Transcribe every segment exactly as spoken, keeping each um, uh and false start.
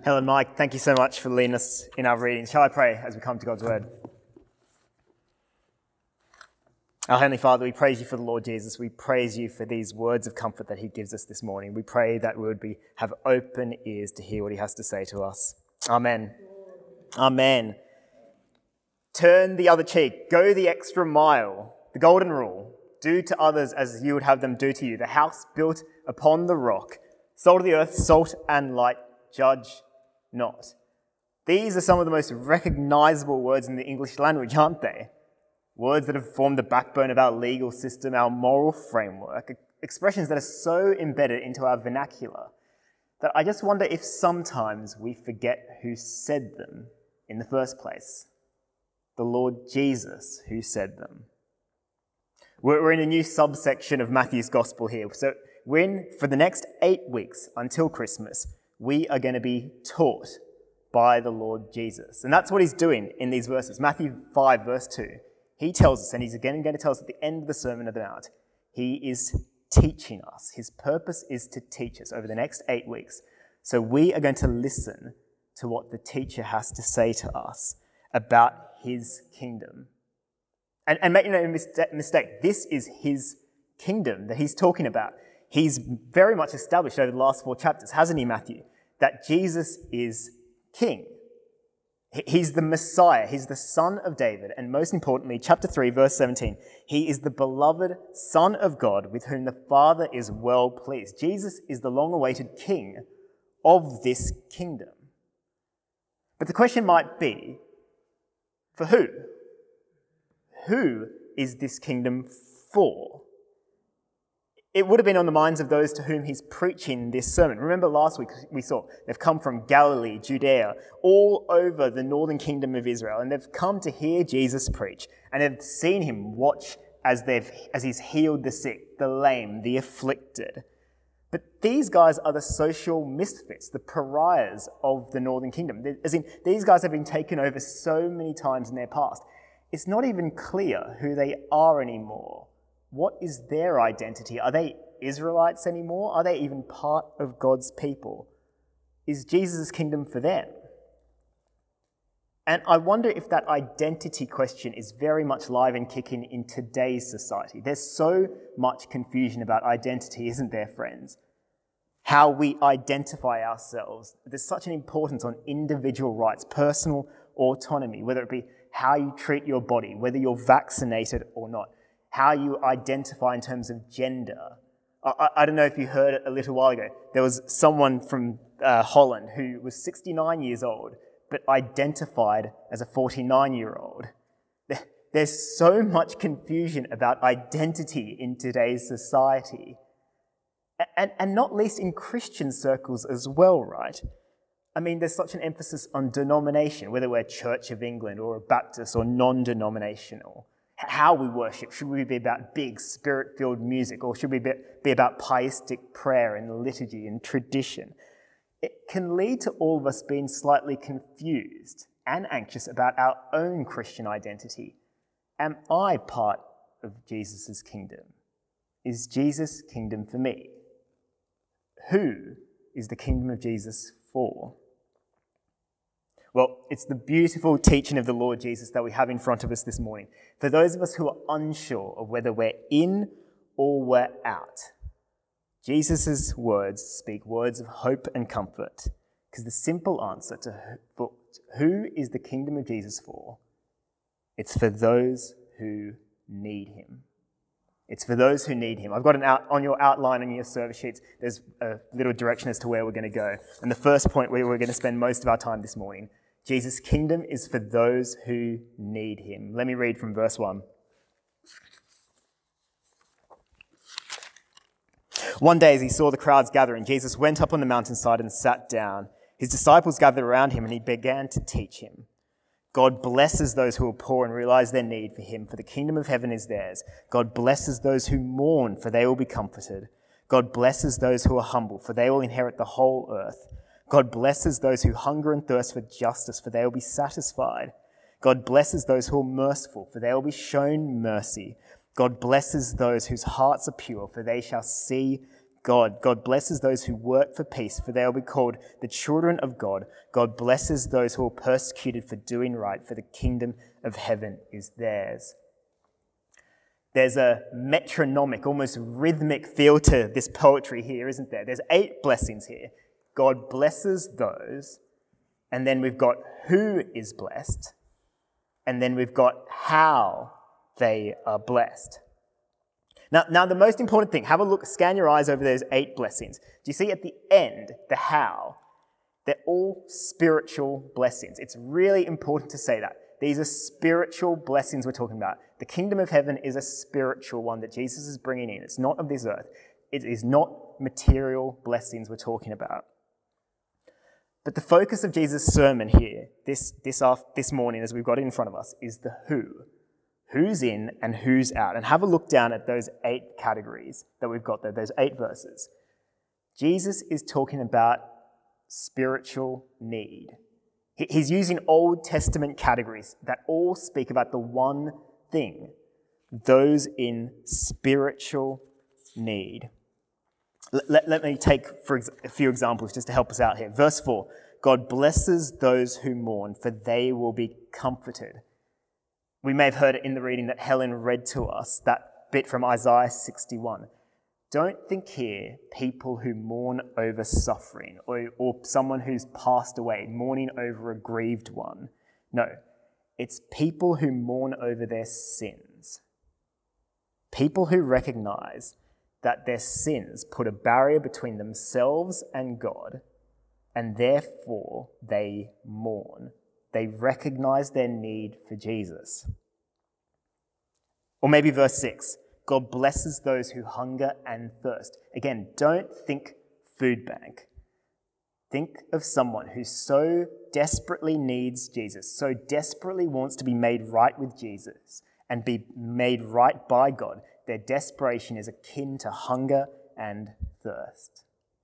Helen, Mike, thank you so much for leading us in our readings. Shall I pray as we come to God's word? Our Heavenly Father, we praise you for the Lord Jesus. We praise you for these words of comfort that he gives us this morning. We pray that we would be have open ears to hear what he has to say to us. Amen. Amen. Turn the other cheek. Go the extra mile. The golden rule. Do to others as you would have them do to you. The house built upon the rock. Salt of the earth, salt and light. Judge not. These are some of the most recognizable words in the English language, aren't they? Words that have formed the backbone of our legal system, our moral framework, expressions that are so embedded into our vernacular that I just wonder if sometimes we forget who said them in the first place. The Lord Jesus who said them. We're in a new subsection of Matthew's Gospel here. So we're in, for the next eight weeks until Christmas, we are going to be taught by the Lord Jesus. And that's what he's doing in these verses. Matthew five, verse two. He tells us, and he's again going to tell us at the end of the Sermon on the Mount, he is teaching us. His purpose is to teach us over the next eight weeks. So we are going to listen to what the teacher has to say to us about his kingdom. And, and make no mistake, this is his kingdom that he's talking about. He's very much established over the last four chapters, hasn't he, Matthew, that Jesus is king. He's the Messiah. He's the Son of David. And most importantly, chapter three, verse seventeen, he is the beloved Son of God with whom the Father is well pleased. Jesus is the long-awaited king of this kingdom. But the question might be, for who? Who is this kingdom for? It would have been on the minds of those to whom he's preaching this sermon. Remember last week we saw they've come from Galilee, Judea, all over the northern kingdom of Israel, and they've come to hear Jesus preach, and they've seen him watch as they've as he's healed the sick, the lame, the afflicted. But these guys are the social misfits, the pariahs of the northern kingdom. As in, these guys have been taken over so many times in their past. It's not even clear who they are anymore. What is their identity? Are they Israelites anymore? Are they even part of God's people? Is Jesus' kingdom for them? And I wonder if that identity question is very much live and kicking in today's society. There's so much confusion about identity, isn't there, friends? How we identify ourselves. There's such an importance on individual rights, personal autonomy, whether it be how you treat your body, whether you're vaccinated or not, how you identify in terms of gender. I, I don't know if you heard it a little while ago. There was someone from uh, Holland who was sixty-nine years old, but identified as a forty-nine-year-old. There, there's so much confusion about identity in today's society. And, and not least in Christian circles as well, right? I mean, there's such an emphasis on denomination, whether we're Church of England or a Baptist or non-denominational. How we worship. Should we be about big, spirit-filled music, or should we be about pietistic prayer and liturgy and tradition? It can lead to all of us being slightly confused and anxious about our own Christian identity. Am I part of Jesus' kingdom? Is Jesus' kingdom for me? Who is the kingdom of Jesus for? Well, it's the beautiful teaching of the Lord Jesus that we have in front of us this morning. For those of us who are unsure of whether we're in or we're out, Jesus' words speak words of hope and comfort. Because the simple answer to who, who is the kingdom of Jesus for, it's for those who need him. It's for those who need him. I've got an out on your outline on your service sheets. There's a little direction as to where we're going to go. And the first point where we're going to spend most of our time this morning, Jesus' kingdom is for those who need him. Let me read from verse one. One day as he saw the crowds gathering, Jesus went up on the mountainside and sat down. His disciples gathered around him and he began to teach him. God blesses those who are poor and realize their need for him, for the kingdom of heaven is theirs. God blesses those who mourn, for they will be comforted. God blesses those who are humble, for they will inherit the whole earth. God blesses those who hunger and thirst for justice, for they will be satisfied. God blesses those who are merciful, for they will be shown mercy. God blesses those whose hearts are pure, for they shall see God. God blesses those who work for peace, for they will be called the children of God. God blesses those who are persecuted for doing right, for the kingdom of heaven is theirs. There's a metronomic, almost rhythmic feel to this poetry here, isn't there? There's eight blessings here. God blesses those, and then we've got who is blessed, and then we've got how they are blessed. Now, now, the most important thing, have a look, scan your eyes over those eight blessings. Do you see at the end, the how? They're all spiritual blessings. It's really important to say that. These are spiritual blessings we're talking about. The kingdom of heaven is a spiritual one that Jesus is bringing in. It's not of this earth. It is not material blessings we're talking about. But the focus of Jesus' sermon here, this, this, this morning as we've got it in front of us, is the who. Who's in and who's out. And have a look down at those eight categories that we've got there, those eight verses. Jesus is talking about spiritual need. He's using Old Testament categories that all speak about the one thing, those in spiritual need. Let, let me take for ex- a few examples just to help us out here. Verse four, God blesses those who mourn, for they will be comforted. We may have heard it in the reading that Helen read to us, that bit from Isaiah sixty-one. Don't think here people who mourn over suffering or, or someone who's passed away, mourning over a grieved one. No, it's people who mourn over their sins. People who recognize that their sins put a barrier between themselves and God, and therefore they mourn. They recognize their need for Jesus. Or maybe verse six, God blesses those who hunger and thirst. Again, don't think food bank. Think of someone who so desperately needs Jesus, so desperately wants to be made right with Jesus and be made right by God. Their desperation is akin to hunger and thirst.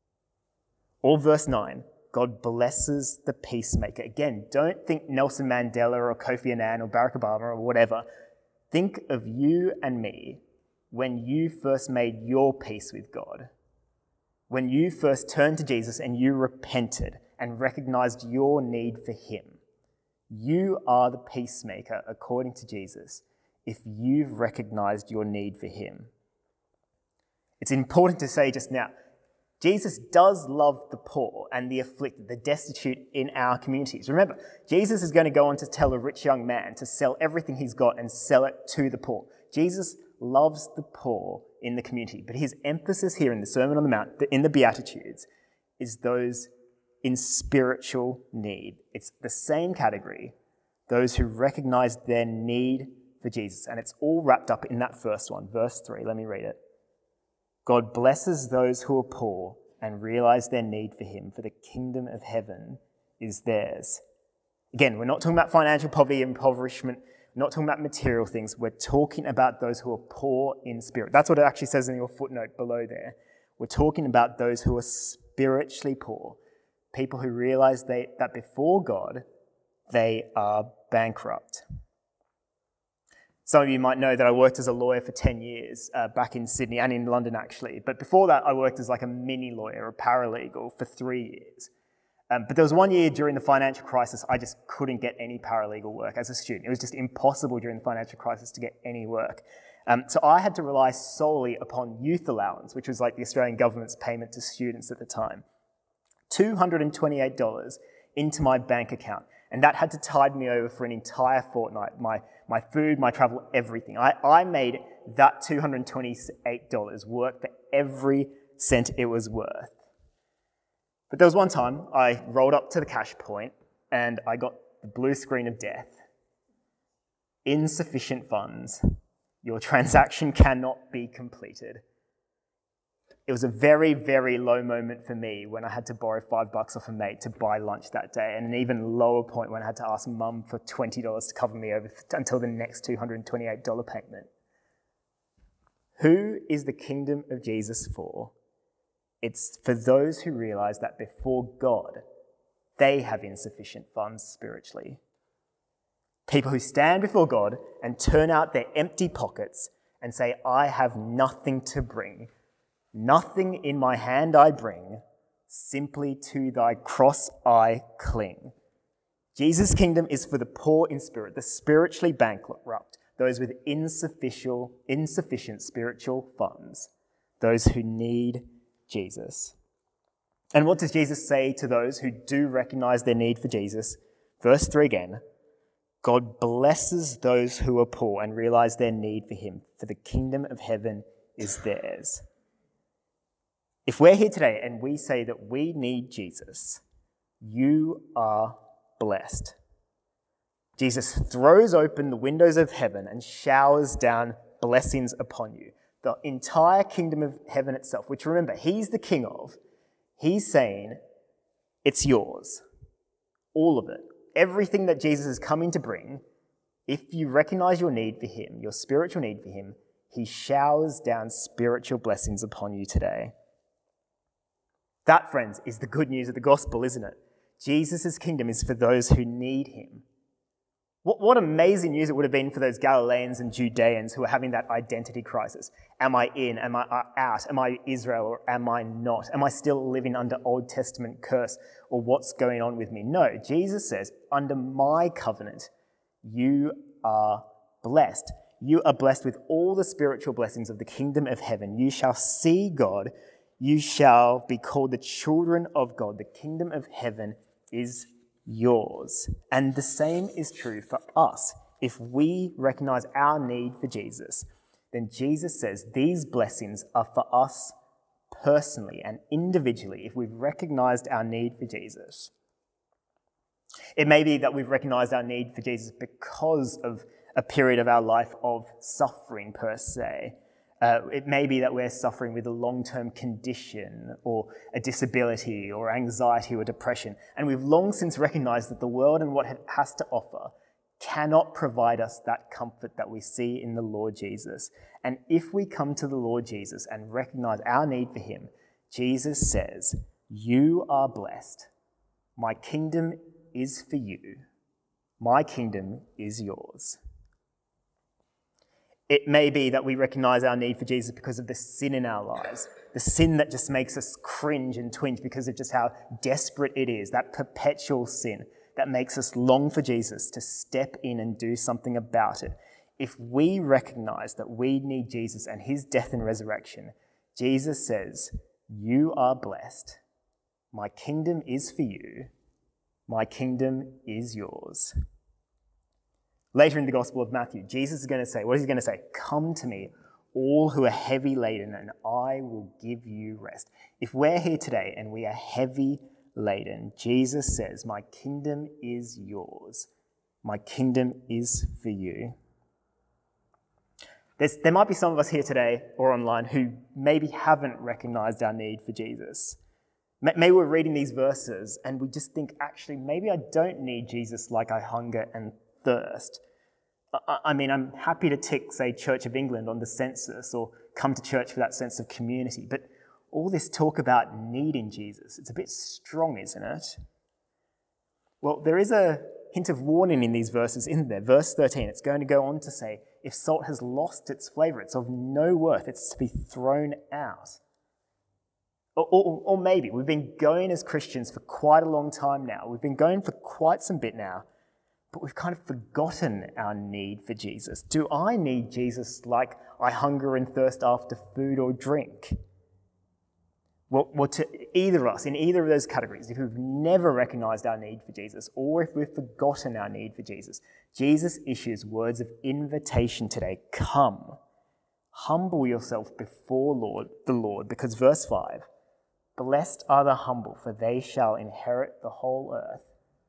Or verse nine, God blesses the peacemaker. Again, don't think Nelson Mandela or Kofi Annan or Barack Obama or whatever. Think of you and me when you first made your peace with God. When you first turned to Jesus and you repented and recognized your need for him. You are the peacemaker according to Jesus if you've recognized your need for him. It's important to say just now, Jesus does love the poor and the afflicted, the destitute in our communities. Remember, Jesus is going to go on to tell a rich young man to sell everything he's got and sell it to the poor. Jesus loves the poor in the community, but his emphasis here in the Sermon on the Mount, in the Beatitudes, is those in spiritual need. It's the same category, those who recognize their need for Jesus. And it's all wrapped up in that first one, verse three. Let me read it. God blesses those who are poor and realize their need for him, for the kingdom of heaven is theirs. Again, we're not talking about financial poverty, impoverishment, we're not talking about material things. We're talking about those who are poor in spirit. That's what it actually says in your footnote below there. We're talking about those who are spiritually poor, people who realize they, that before God, they are bankrupt. Some of you might know that I worked as a lawyer for ten years uh, back in Sydney and in London, actually. But before that, I worked as like a mini lawyer, a paralegal, for three years. Um, but there was one year during the financial crisis, I just couldn't get any paralegal work as a student. It was just impossible during the financial crisis to get any work. Um, so I had to rely solely upon youth allowance, which was like the Australian government's payment to students at the time. two hundred twenty-eight dollars into my bank account. And that had to tide me over for an entire fortnight. My my food, my travel, everything. I, I made that two hundred twenty-eight dollars work for every cent it was worth. But there was one time I rolled up to the cash point and I got the blue screen of death. Insufficient funds. Your transaction cannot be completed. It was a very, very low moment for me when I had to borrow five bucks off a mate to buy lunch that day, and an even lower point when I had to ask mum for twenty dollars to cover me over until the next two hundred twenty-eight dollars payment. Who is the kingdom of Jesus for? It's for those who realize that before God, they have insufficient funds spiritually. People who stand before God and turn out their empty pockets and say, I have nothing to bring. Nothing in my hand I bring, simply to thy cross I cling. Jesus' kingdom is for the poor in spirit, the spiritually bankrupt, those with insufficient, insufficient spiritual funds, those who need Jesus. And what does Jesus say to those who do recognize their need for Jesus? Verse three again, God blesses those who are poor and realize their need for him, for the kingdom of heaven is theirs. If we're here today and we say that we need Jesus, you are blessed. Jesus throws open the windows of heaven and showers down blessings upon you. The entire kingdom of heaven itself, which remember, he's the king of, he's saying it's yours. All of it. Everything that Jesus is coming to bring, if you recognize your need for him, your spiritual need for him, he showers down spiritual blessings upon you today. That, friends, is the good news of the gospel, isn't it? Jesus' kingdom is for those who need him. What, what amazing news it would have been for those Galileans and Judeans who are having that identity crisis. Am I in? Am I out? Am I Israel or am I not? Am I still living under Old Testament curse or what's going on with me? No, Jesus says, under my covenant, you are blessed. You are blessed with all the spiritual blessings of the kingdom of heaven. You shall see God. You shall be called the children of God. The kingdom of heaven is yours. And the same is true for us. If we recognize our need for Jesus, then Jesus says these blessings are for us personally and individually if we've recognized our need for Jesus. It may be that we've recognized our need for Jesus because of a period of our life of suffering per se. Uh, it may be that we're suffering with a long-term condition or a disability or anxiety or depression, and we've long since recognized that the world and what it has to offer cannot provide us that comfort that we see in the Lord Jesus. And if we come to the Lord Jesus and recognize our need for him, Jesus says, you are blessed. My kingdom is for you. My kingdom is yours. It may be that we recognize our need for Jesus because of the sin in our lives, the sin that just makes us cringe and twinge because of just how desperate it is, that perpetual sin that makes us long for Jesus to step in and do something about it. If we recognize that we need Jesus and his death and resurrection, Jesus says, you are blessed. My kingdom is for you. My kingdom is yours. Later in the Gospel of Matthew, Jesus is going to say, what is he going to say? Come to me, all who are heavy laden, and I will give you rest. If we're here today and we are heavy laden, Jesus says, my kingdom is yours. My kingdom is for you. There's, there might be some of us here today or online who maybe haven't recognized our need for Jesus. Maybe we're reading these verses and we just think, actually, maybe I don't need Jesus like I hunger and thirst. I mean, I'm happy to tick, say, Church of England on the census or come to church for that sense of community, but all this talk about needing Jesus, it's a bit strong, isn't it? Well, there is a hint of warning in these verses, isn't there? Verse thirteen, it's going to go on to say, if salt has lost its flavour, it's of no worth, it's to be thrown out. Or, or, or maybe we've been going as Christians for quite a long time now. We've been going for quite some bit now, but we've kind of forgotten our need for Jesus. Do I need Jesus like I hunger and thirst after food or drink? Well, well, to either of us, in either of those categories, if we've never recognized our need for Jesus or if we've forgotten our need for Jesus, Jesus issues words of invitation today. Come, humble yourself before Lord, the Lord, because verse five, blessed are the humble, for they shall inherit the whole earth.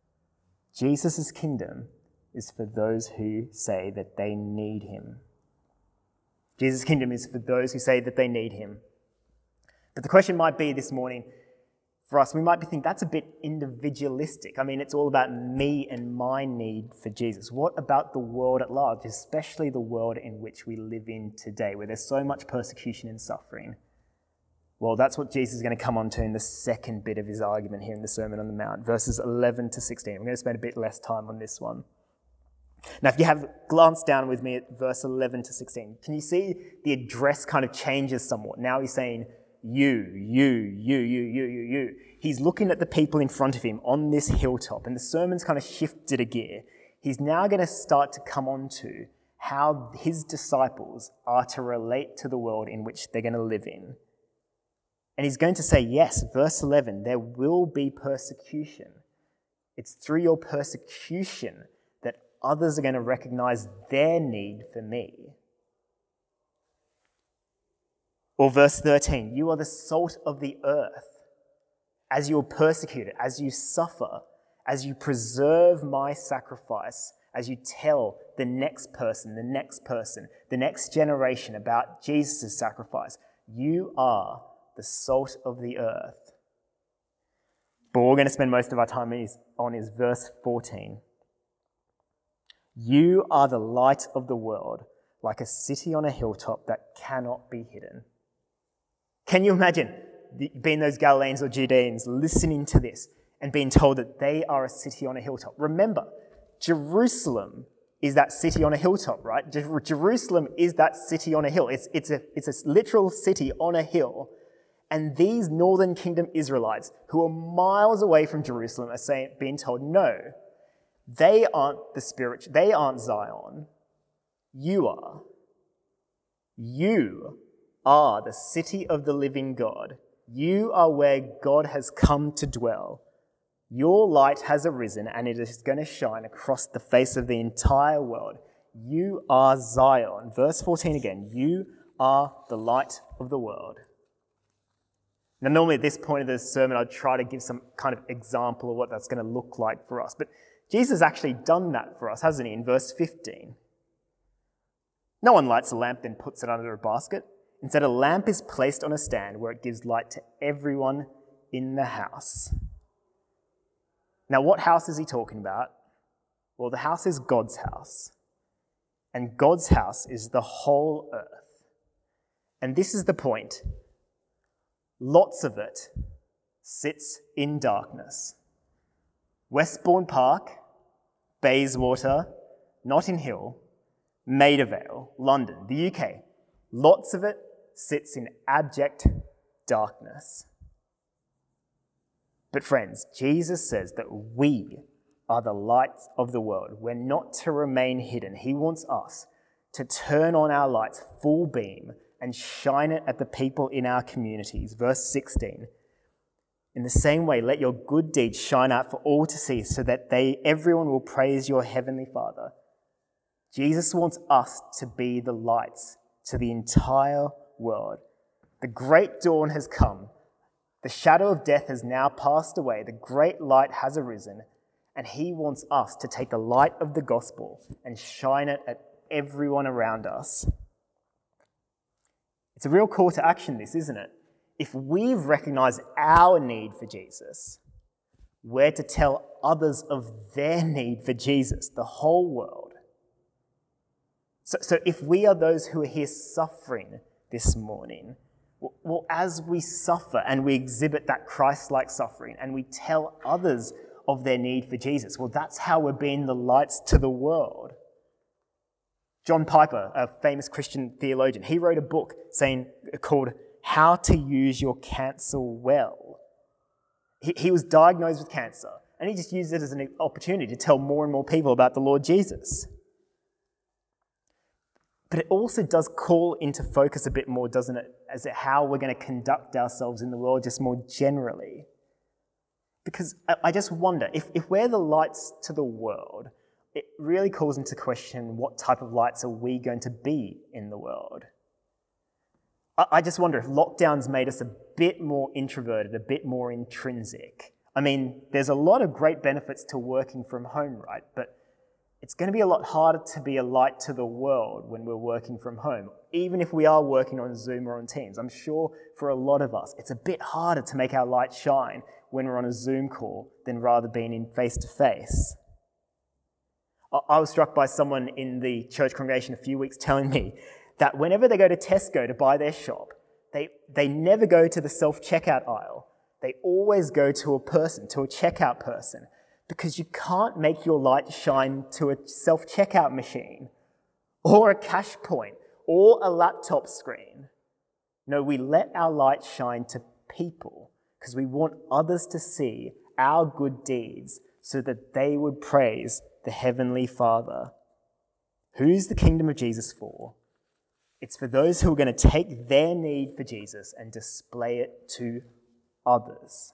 Jesus' kingdom is for those who say that they need him. Jesus' kingdom is for those who say that they need him. But the question might be this morning, for us, we might be thinking that's a bit individualistic. I mean, it's all about me and my need for Jesus. What about the world at large, especially the world in which we live in today, where there's so much persecution and suffering? Well, that's what Jesus is going to come on to in the second bit of his argument here in the Sermon on the Mount, verses eleven to sixteen. I'm going to spend a bit less time on this one. Now, if you have glanced down with me at verse eleven to sixteen, can you see the address kind of changes somewhat? Now he's saying, you, you, you, you, you, you, you. He's looking at the people in front of him on this hilltop, and the sermon's kind of shifted a gear. He's now going to start to come on to how his disciples are to relate to the world in which they're going to live in. And he's going to say, yes, verse eleven, there will be persecution. It's through your persecution that others are going to recognize their need for me. Or verse thirteen, you are the salt of the earth. As you're persecuted, as you suffer, as you preserve my sacrifice, as you tell the next person, the next person, the next generation about Jesus' sacrifice, you are the salt of the earth. But what we're going to spend most of our time on is verse fourteen. You are the light of the world, like a city on a hilltop that cannot be hidden. Can you imagine being those Galileans or Judeans listening to this and being told that they are a city on a hilltop? Remember, Jerusalem is that city on a hilltop, right? Jer- Jerusalem is that city on a hill. It's, it's, a, it's a literal city on a hill. And these northern kingdom Israelites who are miles away from Jerusalem are saying, being told, no, they aren't the spirit, they aren't Zion. You are. You are the city of the living God. You are where God has come to dwell. Your light has arisen and it is going to shine across the face of the entire world. You are Zion. Verse fourteen again. You are the light of the world. Now, normally at this point of the sermon, I'd try to give some kind of example of what that's going to look like for us. But Jesus has actually done that for us, hasn't he, in verse fifteen? No one lights a lamp, then puts it under a basket. Instead, a lamp is placed on a stand where it gives light to everyone in the house. Now, what house is he talking about? Well, the house is God's house. And God's house is the whole earth. And this is the point. Lots of it sits in darkness. Westbourne Park, Bayswater, Notting Hill, Maida Vale, London, the U K. Lots of it sits in abject darkness. But friends, Jesus says that we are the lights of the world. We're not to remain hidden. He wants us to turn on our lights full beam and shine it at the people in our communities. Verse sixteen. In the same way, let your good deeds shine out for all to see so that they, everyone will praise your heavenly Father. Jesus wants us to be the lights to the entire world. The great dawn has come. The shadow of death has now passed away. The great light has arisen. And he wants us to take the light of the gospel and shine it at everyone around us. It's a real call to action, this, isn't it? If we've recognized our need for Jesus, we're to tell others of their need for Jesus, the whole world. So, so if we are those who are here suffering this morning, well, as we suffer and we exhibit that Christ-like suffering and we tell others of their need for Jesus, well, that's how we're being the lights to the world. John Piper, a famous Christian theologian, he wrote a book saying called How to Use Your Cancer Well. He, he was diagnosed with cancer, and he just used it as an opportunity to tell more and more people about the Lord Jesus. But it also does call into focus a bit more, doesn't it, as to how we're going to conduct ourselves in the world just more generally. Because I just wonder, if, if we're the lights to the world, it really calls into question what type of lights are we going to be in the world. I, I just wonder if lockdowns made us a bit more introverted, a bit more intrinsic. I mean, there's a lot of great benefits to working from home, right? But it's going to be a lot harder to be a light to the world when we're working from home, even if we are working on Zoom or on Teams. I'm sure for a lot of us, it's a bit harder to make our light shine when we're on a Zoom call than rather being in face-to-face. I was struck by someone in the church congregation a few weeks telling me that whenever they go to Tesco to buy their shop, they, they never go to the self-checkout aisle. They always go to a person, to a checkout person, because you can't make your light shine to a self-checkout machine or a cash point or a laptop screen. No, we let our light shine to people because we want others to see our good deeds so that they would praise the Heavenly Father. Who's the kingdom of Jesus for? It's for those who are going to take their need for Jesus and display it to others.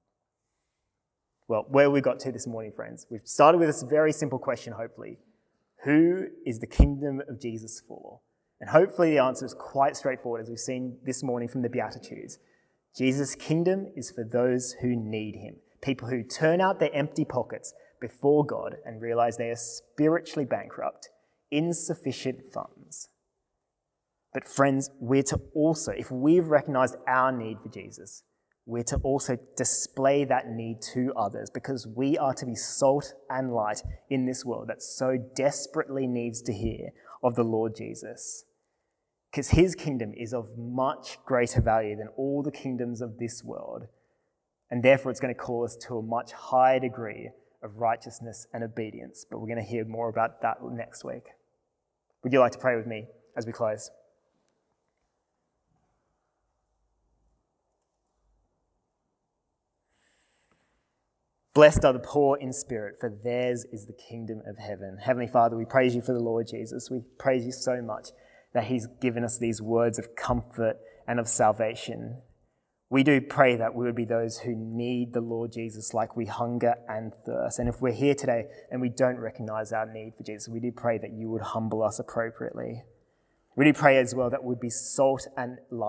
Well, where we got to this morning, friends, we've started with this very simple question, hopefully. Who is the kingdom of Jesus for? And hopefully the answer is quite straightforward, as we've seen this morning from the Beatitudes. Jesus' kingdom is for those who need him, people who turn out their empty pockets before God and realize they are spiritually bankrupt, insufficient funds. But friends, we're to also, if we've recognized our need for Jesus, we're to also display that need to others because we are to be salt and light in this world that so desperately needs to hear of the Lord Jesus. Because his kingdom is of much greater value than all the kingdoms of this world. And therefore it's going to call us to a much higher degree of righteousness and obedience. But we're going to hear more about that next week. Would you like to pray with me as we close? Blessed are the poor in spirit, for theirs is the kingdom of heaven. Heavenly Father, we praise you for the Lord Jesus. We praise you so much that he's given us these words of comfort and of salvation. We do pray that we would be those who need the Lord Jesus like we hunger and thirst. And if we're here today and we don't recognize our need for Jesus, we do pray that you would humble us appropriately. We do pray as well that we'd be salt and light